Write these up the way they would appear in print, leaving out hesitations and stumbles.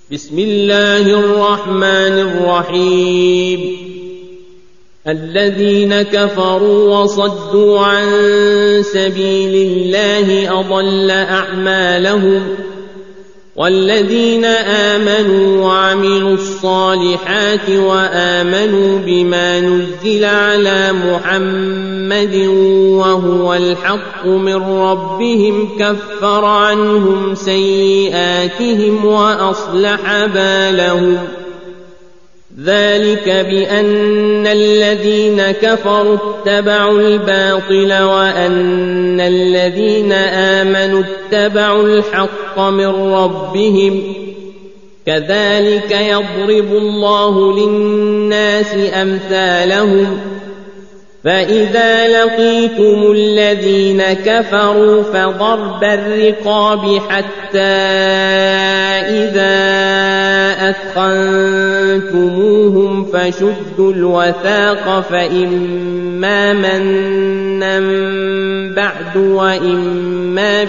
بسم الله الرحمن الرحيم الذين كفروا وصدوا عن سبيل الله أضل أعمالهم والذين آمنوا وعملوا الصالحات وآمنوا بما نزل على محمد وهو الحق من ربهم كفر عنهم سيئاتهم وأصلح بالهم ذلك بأن الذين كفروا اتبعوا الباطل وأن الذين آمنوا اتبعوا الحق من ربهم كذلك يضرب الله للناس أمثالهم فإذا لقيتم الذين كفروا فضرب الرقاب حتى إذا أثخنتموهم فشدوا الوثاق فإما منا بعد وإما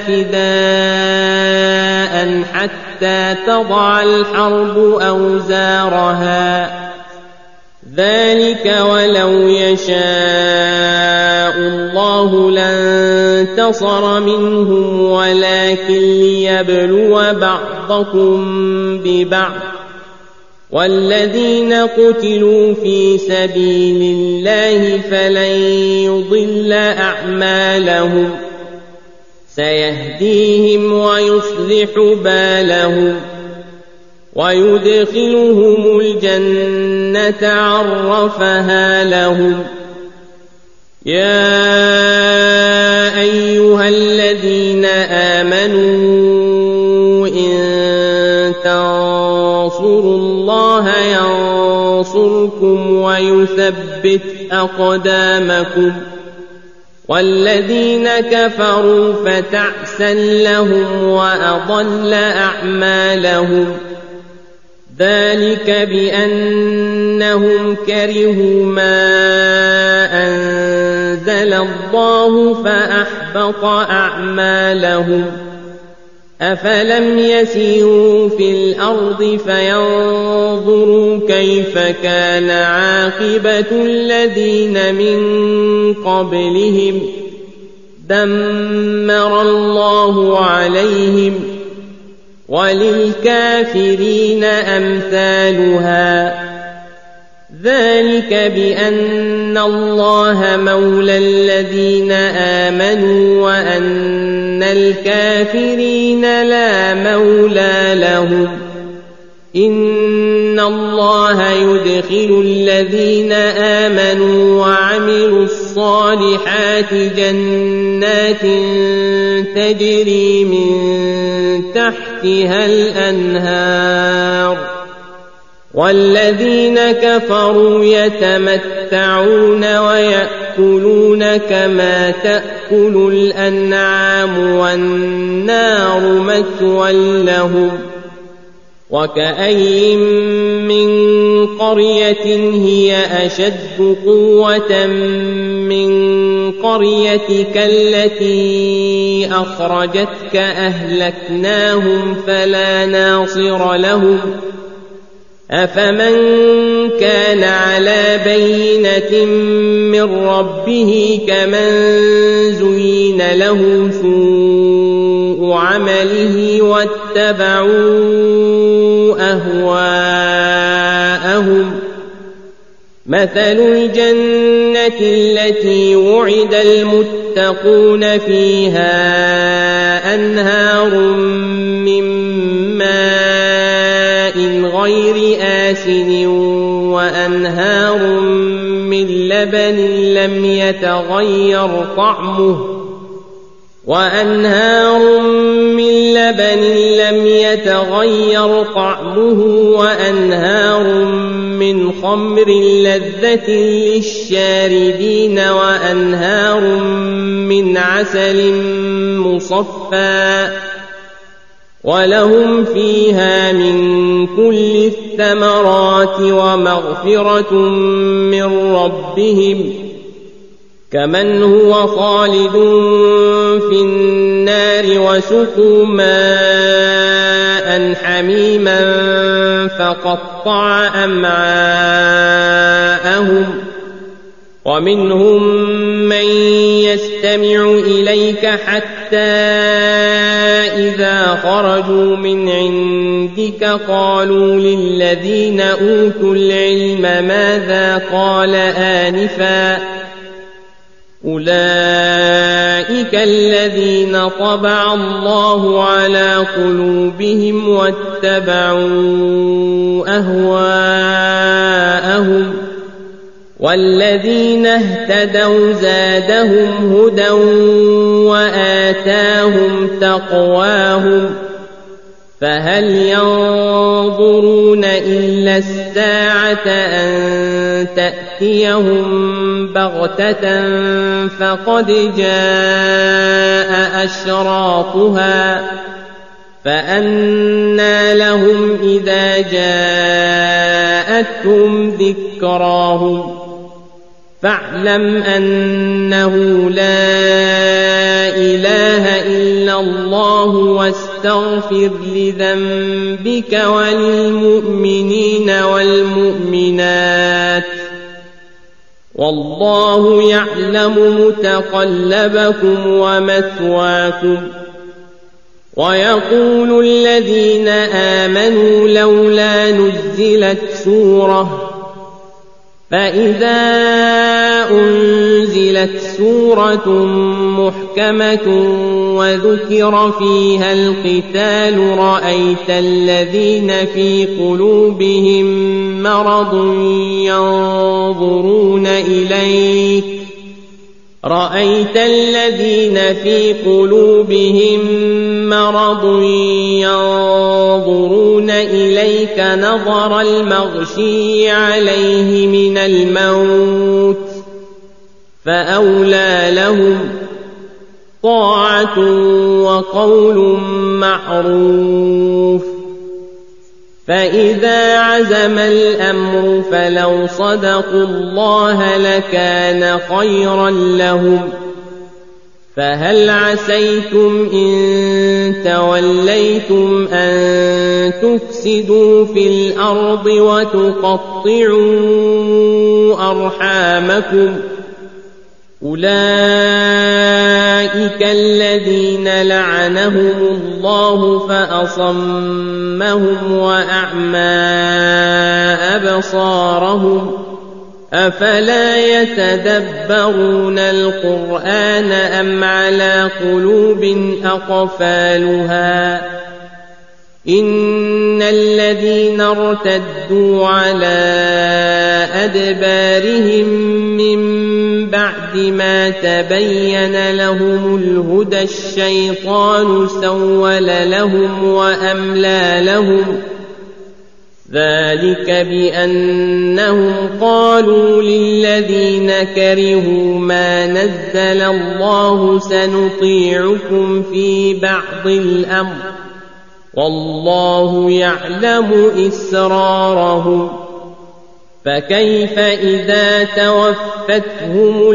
فداء حتى تضع الحرب أوزارها ذلك ولو يشاء الله لانتصر منهم ولكن ليبلو بعضكم ببعض والذين قتلوا في سبيل الله فلن يضل أعمالهم سيهديهم ويصلح بالهم ويدخلهم الجنة عرفها لهم يا أيها الذين آمنوا إن تنصروا الله ينصركم ويثبت أقدامكم والذين كفروا فتعسا لهم وأضل أعمالهم ذلك بأنهم كرهوا ما أنزل الله فأحبط أعمالهم أفلم يسيروا في الأرض فينظروا كيف كان عاقبة الذين من قبلهم دمر الله عليهم وللكافرين أمثالها ذلك بأن الله مولى الذين آمنوا وأن الكافرين لا مولى لهم إن الله يدخل الذين آمنوا وعملوا الصالحات جنات تجري من تحتها الأنهار والذين كفروا يتمتعون ويأكلون كما تأكل الأنعام والنار مثوى لهم وكأين من قرية هي أشد قوة من قريتك التي أخرجتك أهلكناهم فلا ناصر لهم أفمن كان على بينة من ربه كمن زين له سوء عمله واتبعوا أهواءهم مثل الجنة التي وعد المتقون فيها أنهار من ماء غير آسن وأنهار من لبن لم يتغير طعمه وأنهار من خمر لذة للشاربين وأنهار من عسل مصفى ولهم فيها من كل الثمرات ومغفرة من ربهم كمن هو خالد في النار وسقوا ماء حميما فقطع أمعاءهم ومنهم من يستمع إليك حتى إذا خرجوا من عندك قالوا للذين أوتوا العلم ماذا قال آنفا أولئك الذين طبع الله على قلوبهم واتبعوا أهواءهم والذين اهتدوا زادهم هدى وآتاهم تقواهم فهل ينظرون إلا الساعة أن تأتيهم بغتة فقد جاء أشراطها فأنى لهم إذا جاءتهم ذكراهم فاعلم أنه لا إله إلا الله واستغفر لذنبك وللمؤمنين والمؤمنات والله يعلم متقلبكم ومثواكم ويقول الذين آمنوا لولا نزلت سورة فإذا أنزلت سورة محكمة وذكر فيها القتال رأيت الذين في قلوبهم مرض ينظرون إليك نظر المغشي عليه من الموت فأولى لهم طاعة وقول معروف فإذا عزم الأمر فلو صدقوا الله لكان خيرا لهم فهل عسيتم إن توليتم أن تفسدوا في الأرض وتقطعوا أرحامكم أولئك الذين لعنهم الله فأصمهم وأعمى أبصارهم أفلا يتدبرون القرآن أم على قلوب أقفالها إن الذين ارتدوا على أدبارهم من بعد ما تبين لهم الهدى الشيطان سول لهم وأملى لهم ذلك بأنهم قالوا للذين كرهوا ما نزل الله سنطيعكم في بعض الأمر والله يعلم إسرارهم فكيف إذا توفتهم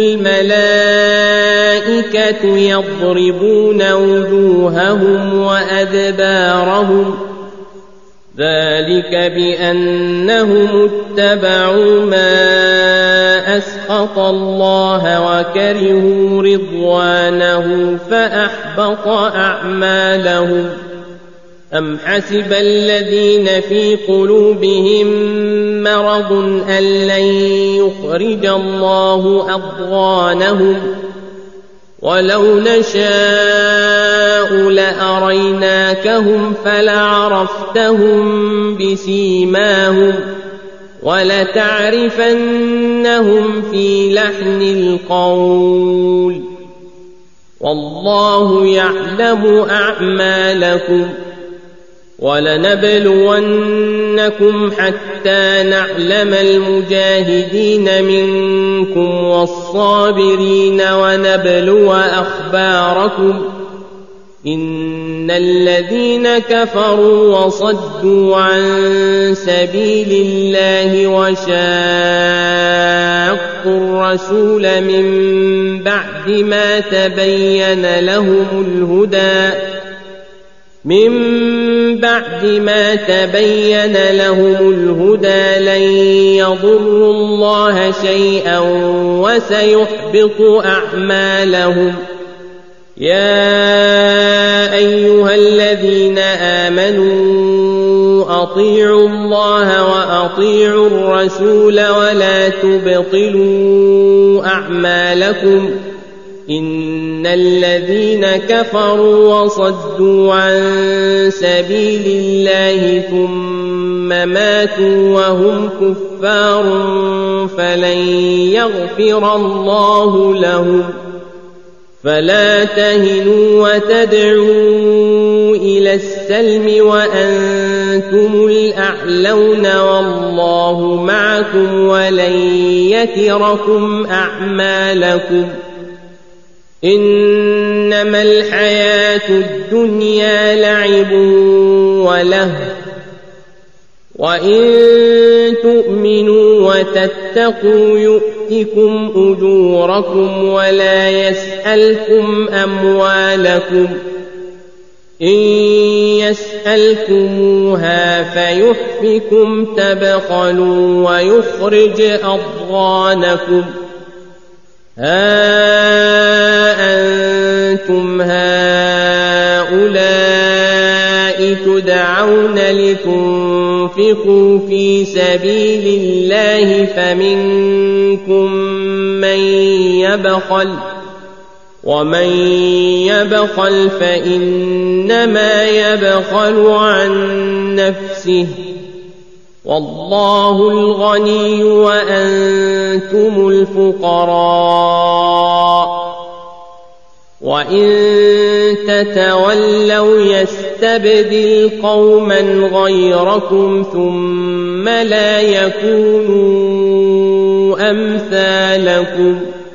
الملائكة يضربون وجوههم وأدبارهم ذلك بأنهم اتبعوا ما أسخط الله وكرهوا رضوانه فأحبط أعمالهم أم حسب الذين في قلوبهم مرض أن لن يخرج الله أضغانهم ولو نشاء لأريناكهم فلعرفتهم بسيماهم ولتعرفنهم في لحن القول والله يعلم أعمالكم ولنبلونكم حتى نعلم المجاهدين منكم والصابرين ونبلو أخباركم إن الذين كفروا وصدوا عن سبيل الله وشاقوا الرسول من بعد ما تبين لهم الهدى لن يضروا الله شيئا وسيحبط أعمالهم. يا أيها الذين آمنوا أطيعوا الله وأطيعوا الرسول ولا تبطلوا أعمالكم. إن الذين كفروا وصدوا عن سبيل الله ثم ماتوا وهم كفار فلن يغفر الله لهم. فلا تهنوا وتدعوا إلى السلم وأنتم الأعلون والله معكم ولن يتركم أعمالكم. إنما الحياة الدنيا لعب ولهو وإن تؤمنوا وتتقوا يؤتكم أجوركم ولا يسألكم أموالكم. إن يسألكموها فيحفكم تبخلوا ويخرج أضغانكم. ها أنتم هؤلاء تدعون لتنفقوا في سبيل الله فمنكم من يبخل ومن يبخل فإنما يبخل عن نفسه والله الغني وأنتم الفقراء. وإن تتولوا يستبدل قوما غيركم ثم لا يكونوا أمثالكم.